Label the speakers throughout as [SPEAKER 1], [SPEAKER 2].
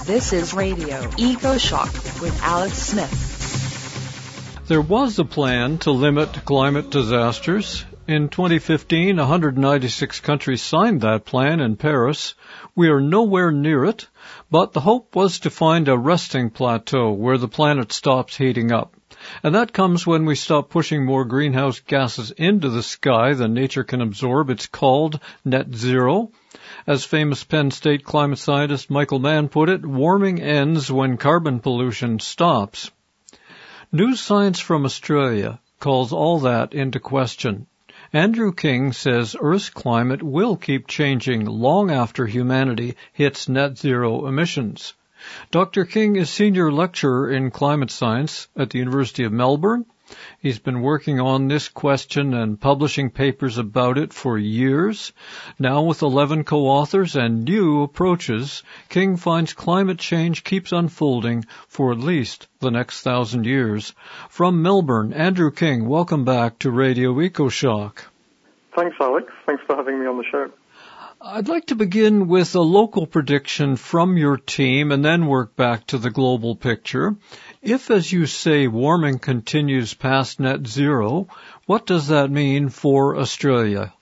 [SPEAKER 1] This is Radio EcoShock with Alex Smith.
[SPEAKER 2] There was a plan to limit climate disasters. In 2015, 196 countries signed that plan in Paris. We are nowhere near it, but the hope was to find a resting plateau where the planet stops heating up. And that comes when we stop pushing more greenhouse gases into the sky than nature can absorb. It's called net zero. As famous Penn State climate scientist Michael Mann put it, warming ends when carbon pollution stops. New science from Australia calls all that into question. Andrew King says Earth's climate will keep changing long after humanity hits net zero emissions. Dr. King is senior lecturer in climate science at the University of Melbourne. He's been working on this question and publishing papers about it for years. Now with 11 co-authors and new approaches, King finds climate change keeps unfolding for at least the next 1,000 years. From Melbourne, Andrew King, welcome back to Radio EcoShock.
[SPEAKER 3] Thanks, Alex. Thanks for having me on the show.
[SPEAKER 2] I'd like to begin with a local prediction from your team and then work back to the global picture. If, as you say, warming continues past net zero, what does that mean for Australia?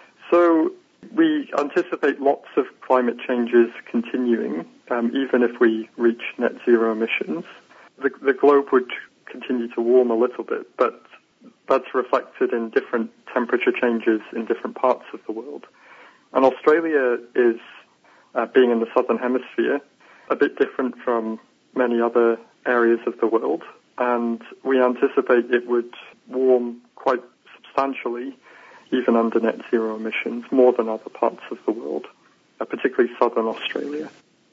[SPEAKER 3] So we anticipate lots of climate changes continuing, even if we reach net zero emissions. The globe would continue to warm a little bit, but that's reflected in different temperature changes in different parts of the world. And Australia is, being in the southern hemisphere, a bit different from many other areas of the world, and we anticipate it would warm quite substantially, even under net zero emissions, more than other parts of the world, particularly southern Australia.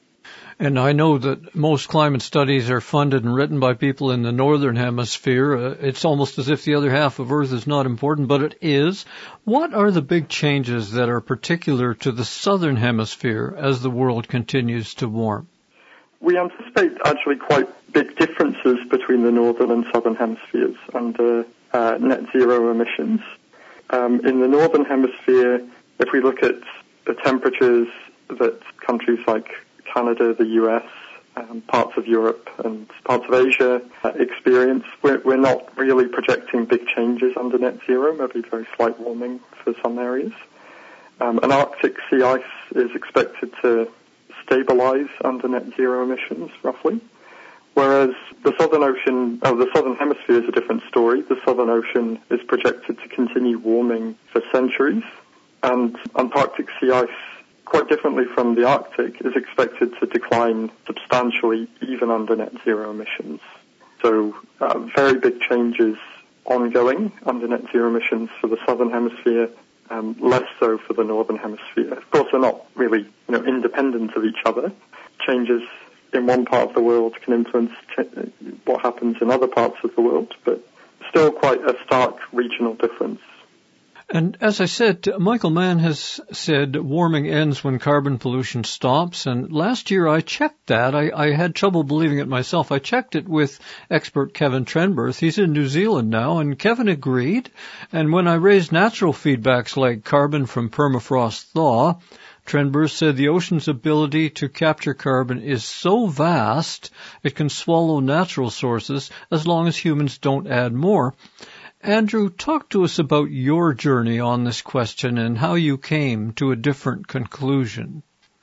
[SPEAKER 2] And I know that most climate studies are funded and written by people in the northern hemisphere. It's almost as if the other half of Earth is not important, but it is. What are the big changes that are particular to the southern hemisphere as the world continues to warm?
[SPEAKER 3] We anticipate actually quite big differences between the northern and southern hemispheres under net zero emissions. In the northern hemisphere, if we look at the temperatures that countries like Canada, the US, parts of Europe and parts of Asia experience, we're not really projecting big changes under net zero, maybe very slight warming for some areas. And Arctic sea ice is expected to stabilize under net zero emissions, roughly. Whereas the southern hemisphere is a different story. The Southern Ocean is projected to continue warming for centuries, and Antarctic sea ice, quite differently from the Arctic, is expected to decline substantially even under net zero emissions. So very big changes ongoing under net zero emissions for the southern hemisphere, less so for the northern hemisphere. Of course, they're not really independent of each other. Changes in one part of the world can influence what happens in other parts of the world, but still quite a stark regional difference.
[SPEAKER 2] And as I said, Michael Mann has said warming ends when carbon pollution stops. And last year I checked that. I had trouble believing it myself. I checked it with expert Kevin Trenberth. He's in New Zealand now, and Kevin agreed. And when I raised natural feedbacks like carbon from permafrost thaw, Trenberth said the ocean's ability to capture carbon is so vast it can swallow natural sources as long as humans don't add more. Andrew, talk to us about your journey on this question and how you came to a different conclusion.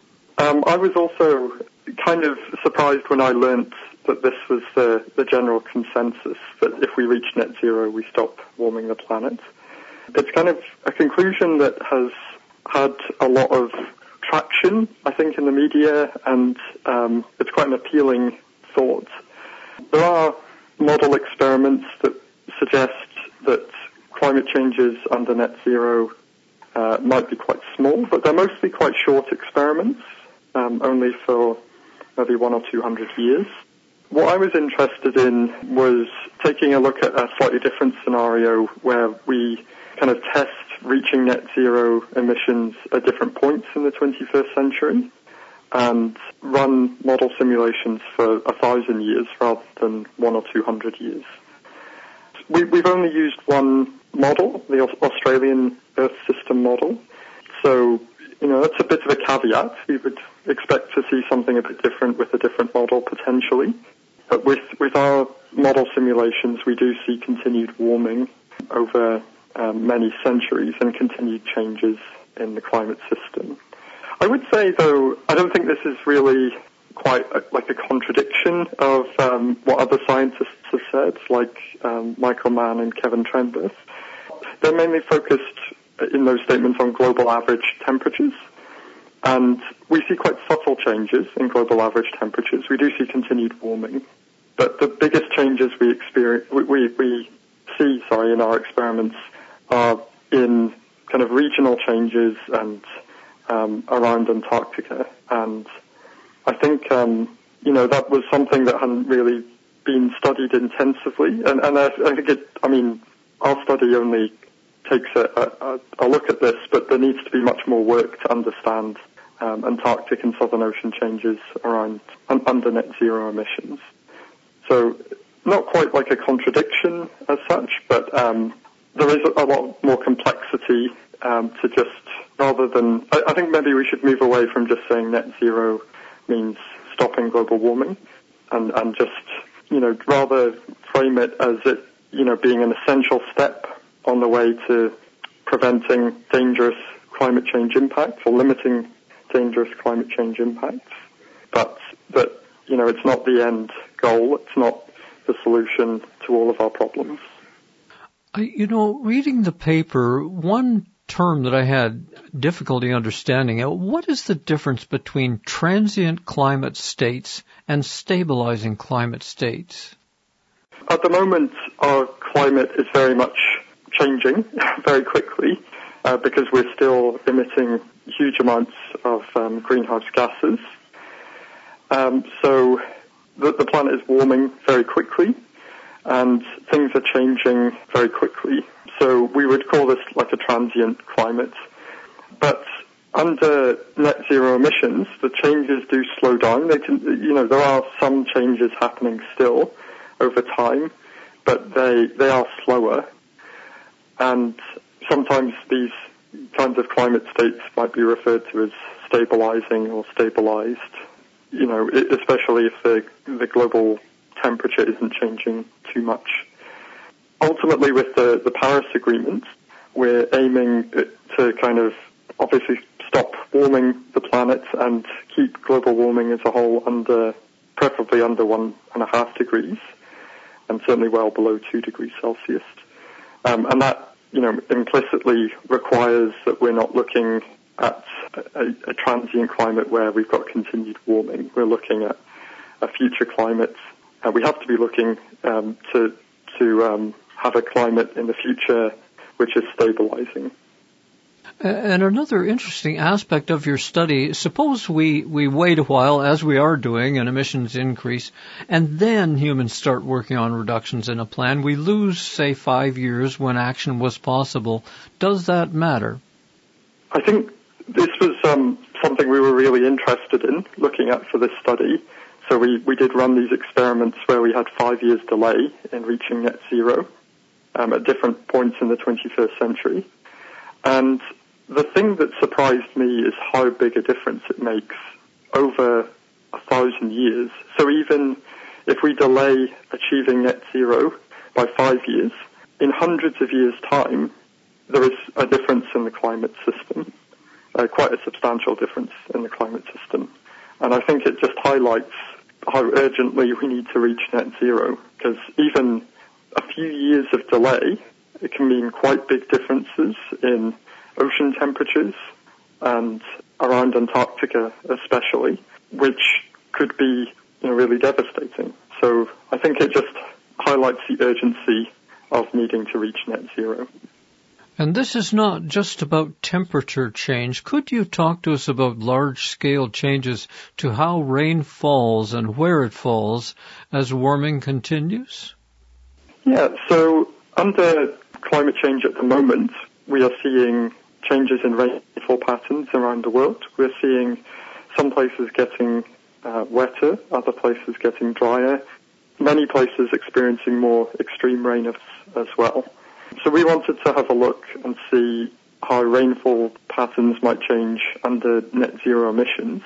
[SPEAKER 3] I was also kind of surprised when I learnt that this was the general consensus, that if we reach net zero, we stop warming the planet. It's kind of a conclusion that has had a lot of traction, I think, in the media, and it's quite an appealing thought. There are model experiments that suggest that climate changes under net zero might be quite small, but they're mostly quite short experiments, only for maybe 100 or 200 years. What I was interested in was taking a look at a slightly different scenario where we kind of test reaching net zero emissions at different points in the 21st century and run model simulations for 1,000 years rather than 100 or 200 years. We've only used one model, the Australian Earth System model. So that's a bit of a caveat. We would expect to see something a bit different with a different model potentially. But with our model simulations, we do see continued warming over many centuries and continued changes in the climate system. I would say, though, I don't think this is really quite like a contradiction of what other scientists have said, like Michael Mann and Kevin Trenberth. They're mainly focused in those statements on global average temperatures, and we see quite subtle changes in global average temperatures. We do see continued warming, but the biggest changes we see in our experiments are in kind of regional changes and around Antarctica. And I think that was something that hadn't really been studied intensively, and I think our study only takes a look at this, but there needs to be much more work to understand Antarctic and Southern Ocean changes around under net zero emissions. So not quite like a contradiction as such, but there is a lot more complexity to just, rather than, I think maybe we should move away from just saying net zero means stopping global warming and just, rather frame it as it, being an essential step on the way to preventing dangerous climate change impacts or limiting dangerous climate change impacts. But that, it's not the end goal. It's not the solution to all of our problems.
[SPEAKER 2] Reading the paper, one term that I had difficulty understanding, what is the difference between transient climate states and stabilizing climate states?
[SPEAKER 3] At the moment, our climate is very much changing very quickly because we're still emitting huge amounts of greenhouse gases. So the planet is warming very quickly and things are changing very quickly. So we would call this like a transient climate. But under net zero emissions, the changes do slow down. There are some changes happening still over time, but they are slower. And sometimes these kinds of climate states might be referred to as stabilizing or stabilized, especially if the global temperature isn't changing too much. Ultimately, with the Paris Agreement, we're aiming to kind of obviously stop warming the planet and keep global warming as a whole preferably under 1.5 degrees, and certainly well below 2 degrees Celsius. And that, implicitly requires that we're not looking at a transient climate where we've got continued warming. We're looking at a future climate. We have to be looking to have a climate in the future which is stabilizing.
[SPEAKER 2] And another interesting aspect of your study, suppose we wait a while, as we are doing, and emissions increase, and then humans start working on reductions in a plan. We lose, say, 5 years when action was possible. Does that matter?
[SPEAKER 3] I think this was something we were really interested in looking at for this study. So we did run these experiments where we had 5 years delay in reaching net zero at different points in the 21st century. And the thing that surprised me is how big a difference it makes over 1,000 years. So even if we delay achieving net zero by 5 years, in hundreds of years' time, there is a difference in the climate system, quite a substantial difference in the climate system. And I think it just highlights how urgently we need to reach net zero, because even a few years of delay, it can mean quite big differences in ocean temperatures and around Antarctica especially, which could be really devastating. So I think it just highlights the urgency of needing to reach net zero.
[SPEAKER 2] And this is not just about temperature change. Could you talk to us about large-scale changes to how rain falls and where it falls as warming continues?
[SPEAKER 3] Yeah, so under climate change at the moment, we are seeing changes in rainfall patterns around the world. We're seeing some places getting wetter, other places getting drier, many places experiencing more extreme rain as well. So we wanted to have a look and see how rainfall patterns might change under net zero emissions.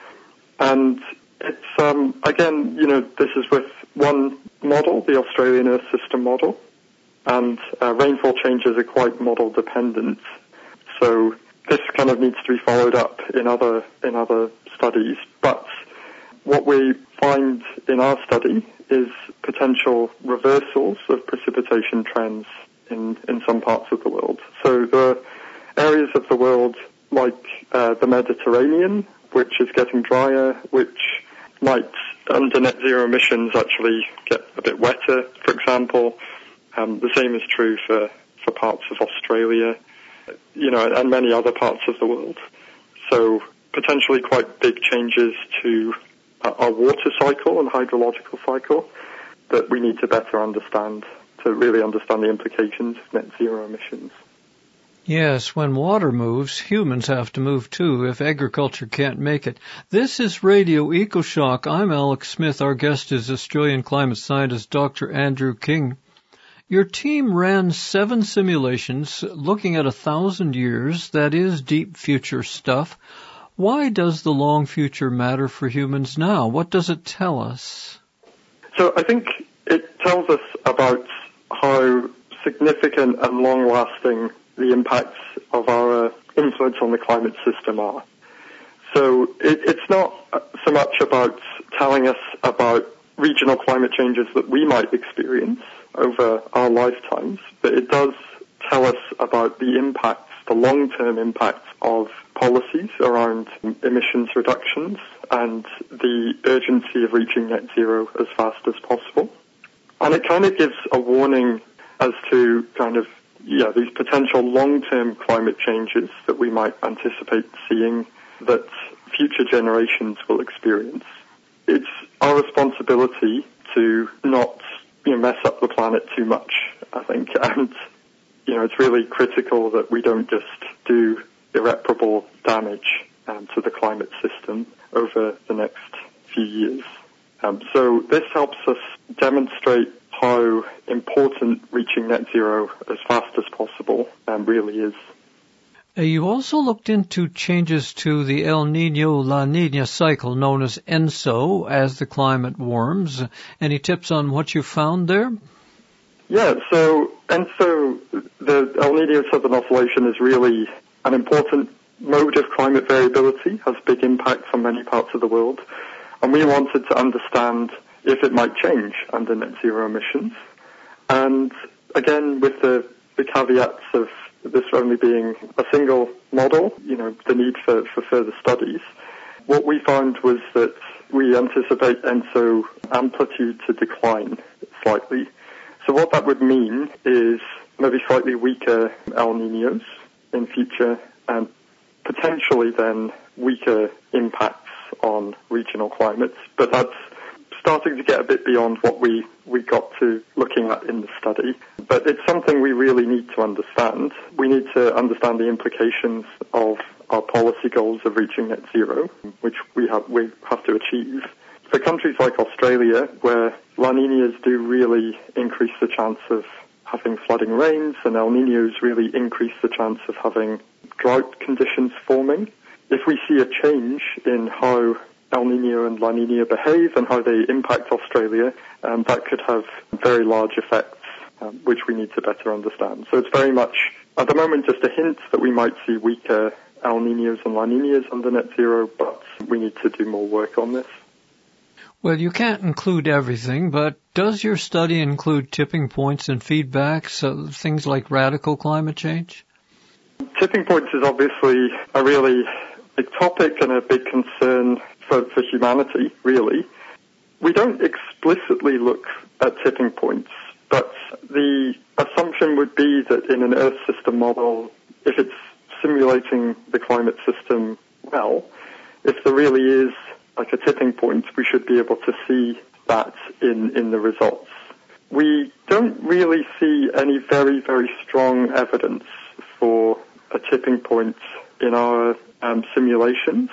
[SPEAKER 3] And it's, again, this is with one model, the Australian Earth System model, and rainfall changes are quite model dependent. So this kind of needs to be followed up in other studies. But what we find in our study is potential reversals of precipitation trends in some parts of the world. So there are areas of the world like the Mediterranean, which is getting drier, which might, under net zero emissions, actually get a bit wetter, for example. The same is true for parts of Australia, and many other parts of the world. So potentially quite big changes to our water cycle and hydrological cycle that we need to better understand to really understand the implications of net zero emissions.
[SPEAKER 2] Yes, when water moves, humans have to move too if agriculture can't make it. This is Radio EcoShock. I'm Alex Smith. Our guest is Australian climate scientist Dr. Andrew King. Your team ran 7 simulations looking at 1,000 years. That is deep future stuff. Why does the long future matter for humans now? What does it tell us?
[SPEAKER 3] So I think it tells us about how significant and long-lasting the impacts of our influence on the climate system are. So it's not so much about telling us about regional climate changes that we might experience over our lifetimes, but it does tell us about the impacts, the long-term impacts of policies around emissions reductions and the urgency of reaching net zero as fast as possible. And it kind of gives a warning as to these potential long-term climate changes that we might anticipate seeing that future generations will experience. It's our responsibility to not mess up the planet too much, I think, and it's really critical that we don't just do irreparable damage to the climate system over the next few years. So this helps us demonstrate how important reaching net zero as fast as possible really is.
[SPEAKER 2] You also looked into changes to the El Niño-La Niña cycle known as ENSO as the climate warms. Any tips on what you found there?
[SPEAKER 3] Yeah, so ENSO, the El Niño Southern Oscillation, is really an important mode of climate variability, has big impacts on many parts of the world, and we wanted to understand if it might change under net zero emissions. And again, with the caveats of this only being a single model, the need for further studies, what we found was that we anticipate ENSO amplitude to decline slightly. So what that would mean is maybe slightly weaker El Niños in future and potentially then weaker impacts on regional climates. But that's starting to get a bit beyond what we got to looking at in the study. But it's something we really need to understand. We need to understand the implications of our policy goals of reaching net zero, which we have to achieve. For countries like Australia, where La Niñas do really increase the chance of having flooding rains and El Niños really increase the chance of having drought conditions forming, if we see a change in how El Niño and La Niña behave and how they impact Australia, that could have very large effects, which we need to better understand. So it's very much, at the moment, just a hint that we might see weaker El Niños and La Niñas under net zero, but we need to do more work on this.
[SPEAKER 2] Well, you can't include everything, but does your study include tipping points and feedbacks, things like radical climate change?
[SPEAKER 3] Tipping points is obviously a really big topic and a big concern for humanity, really. We don't explicitly look at tipping points, but the assumption would be that in an Earth system model, if it's simulating the climate system well, if there really is like a tipping point, we should be able to see that in the results. We don't really see any very, very strong evidence for a tipping point in our simulations.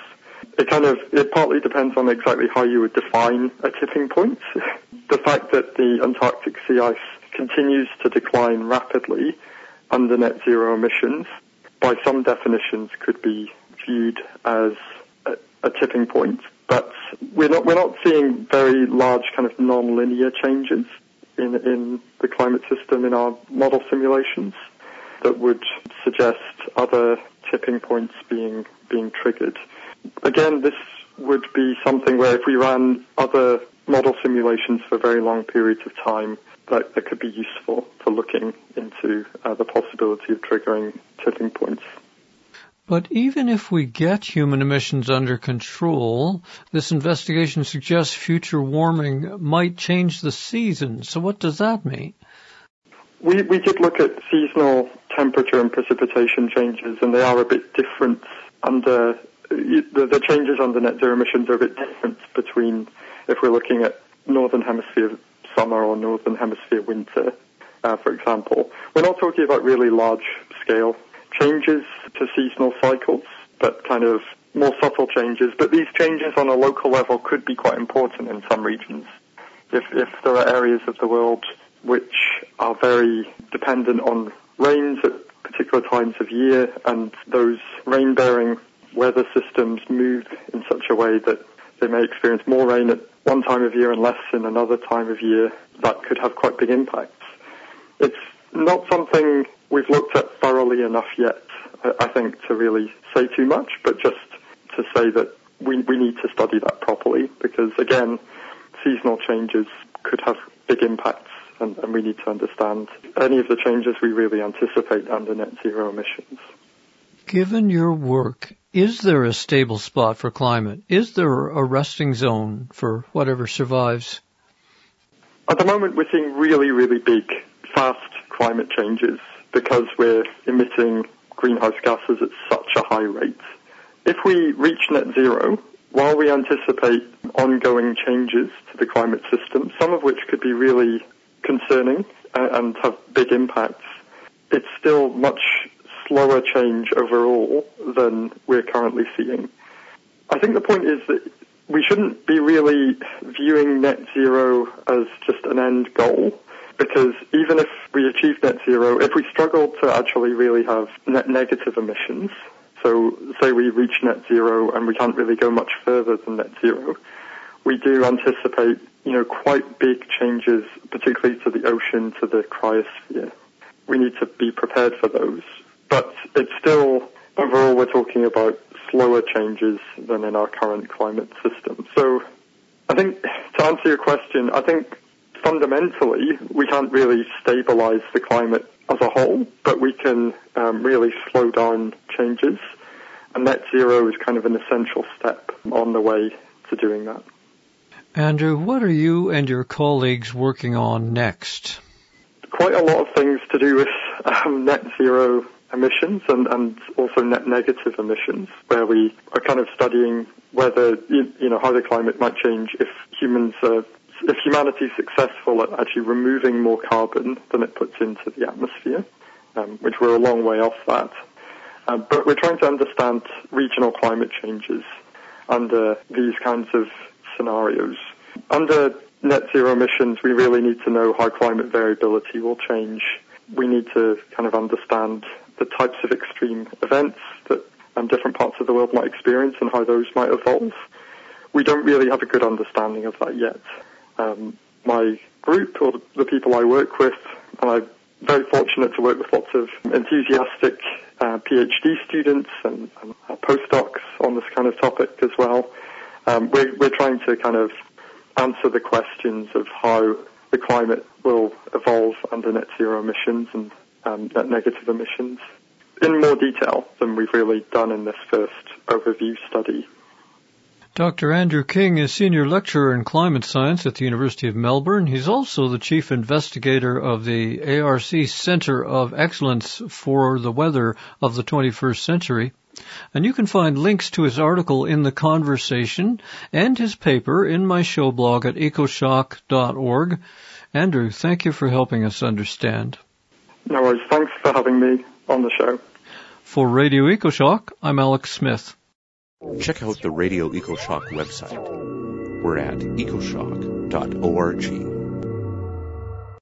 [SPEAKER 3] It partly depends on exactly how you would define a tipping point. The fact that the Antarctic sea ice continues to decline rapidly under net zero emissions by some definitions could be viewed as a tipping point, but we're not seeing very large kind of non-linear changes in the climate system in our model simulations that would suggest other tipping points being triggered. Again, this would be something where if we ran other model simulations for very long periods of time, that could be useful for looking into the possibility of triggering tipping points.
[SPEAKER 2] But even if we get human emissions under control, this investigation suggests future warming might change the seasons. So what does that mean?
[SPEAKER 3] We did look at seasonal temperature and precipitation changes, and they are a bit different under the changes under net zero emissions are a bit different between if we're looking at northern hemisphere summer or northern hemisphere winter, for example. We're not talking about really large scale changes to seasonal cycles, but kind of more subtle changes. But these changes on a local level could be quite important in some regions. If there are areas of the world which are very dependent on rains at particular times of year, and those rain-bearing weather systems move in such a way that they may experience more rain at one time of year and less in another time of year, that could have quite big impacts. It's not something we've looked at thoroughly enough yet, I think, to really say too much, but just to say that we need to study that properly, because, again, seasonal changes could have big impacts, and we need to understand any of the changes we really anticipate under net zero emissions.
[SPEAKER 2] Given your work, is there a stable spot for climate? Is there a resting zone for whatever survives?
[SPEAKER 3] At the moment, we're seeing really, really big, fast climate changes because we're emitting greenhouse gases at such a high rate. If we reach net zero, while we anticipate ongoing changes to the climate system, some of which could be really concerning and have big impacts, it's still much slower change overall than we're currently seeing. I think the point is that we shouldn't be really viewing net zero as just an end goal, because even if we achieve net zero, if we struggle to actually really have net negative emissions, so say we reach net zero and we can't really go much further than net zero, we do anticipate, quite big changes, particularly to the ocean, to the cryosphere. We need to be prepared for those. But it's still, overall, we're talking about slower changes than in our current climate system. So I think, to answer your question, I think fundamentally we can't really stabilize the climate as a whole, but we can really slow down changes. And net zero is kind of an essential step on the way to doing that.
[SPEAKER 2] Andrew, what are you and your colleagues working on next?
[SPEAKER 3] Quite a lot of things to do with net zero emissions and also net negative emissions, where we are kind of studying whether, how the climate might change if humanity is successful at actually removing more carbon than it puts into the atmosphere, which we're a long way off that. But we're trying to understand regional climate changes under these kinds of scenarios. Under net zero emissions, we really need to know how climate variability will change. We need to kind of understand the types of extreme events that different parts of the world might experience and how those might evolve. We don't really have a good understanding of that yet. My group, or the people I work with, and I'm very fortunate to work with lots of enthusiastic PhD students and postdocs on this kind of topic as well. We're trying to kind of answer the questions of how the climate will evolve under net zero emissions and net negative emissions in more detail than we've really done in this first overview study.
[SPEAKER 2] Dr. Andrew King is Senior Lecturer in Climate Science at the University of Melbourne. He's also the Chief Investigator of the ARC Centre of Excellence for the Weather of the 21st Century. And you can find links to his article in the conversation and his paper in my show blog at ecoshock.org. Andrew, thank you for helping us understand.
[SPEAKER 3] No worries. Thanks for having me on the show.
[SPEAKER 2] For Radio EcoShock, I'm Alex Smith.
[SPEAKER 4] Check out the Radio EcoShock website. We're at ecoshock.org.